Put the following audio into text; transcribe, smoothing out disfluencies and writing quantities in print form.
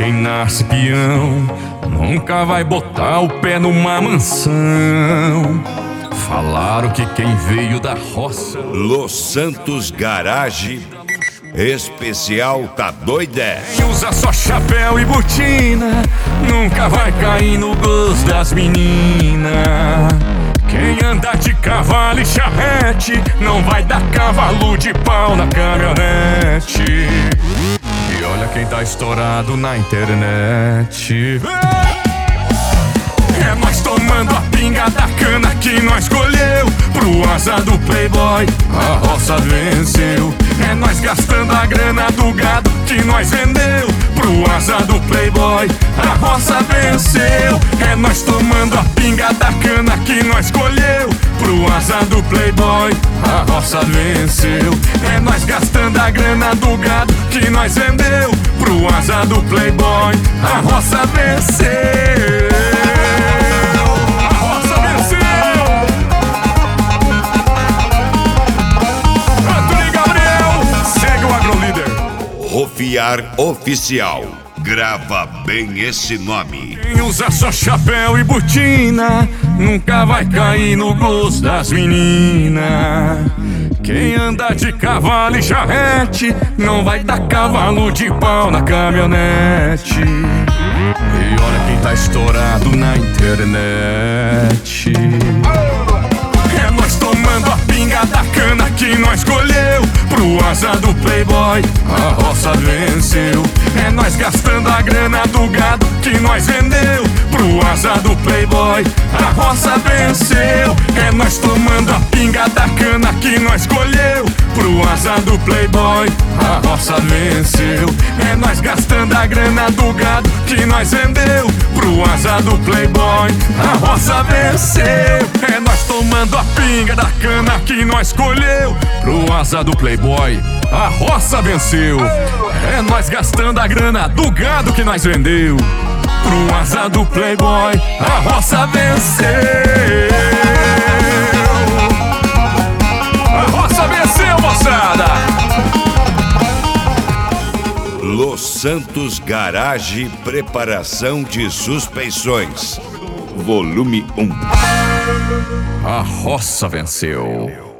Quem nasce peão nunca vai botar o pé numa mansão. Falaram que quem veio da roça. Los Santos Garage Especial Tá Doidé. Quem usa só chapéu e botina nunca vai cair no gosto das meninas. Quem anda de cavalo e charrete não vai dar cavalo de pau na caminhonete. E olha quem tá estourado na internet. É nós tomando a pinga da cana que nós colheu. Pro asa do playboy a roça venceu. É nós gastando a grana do gado que nós vendeu. Pro asa do playboy a roça venceu. É nós tomando a pinga da cana que nós colheu. Pro asa do playboy a roça venceu. É nós gastando a grana do gado que nós vendeu. Pro asa do playboy a roça venceu. Rofiar Oficial. Grava bem esse nome. Quem usa só chapéu e botina nunca vai cair no gosto das meninas. Quem anda de cavalo e charrete não vai dar cavalo de pau na caminhonete. E olha quem tá estourado na internet. É nós tomando a pinga da cana que nós colheu. Pro asa do playboy a roça venceu. É nós gastando a grana do gado que nós vendeu. Pro asa do playboy a roça venceu. É nós tomando a pinga da cana que nós colheu. Pro asa do playboy a roça venceu. É nós gastando a grana do gado que nós vendeu. Pro asa do playboy a roça venceu. É nós tomando a pinga da cana que nós colheu. Pro asa do playboy a roça venceu. É nós gastando a grana do gado que nós vendeu. Pro asa do playboy a roça venceu. A roça venceu, moçada. Los Santos Garage Preparação de Suspensões, Volume 1. A roça venceu.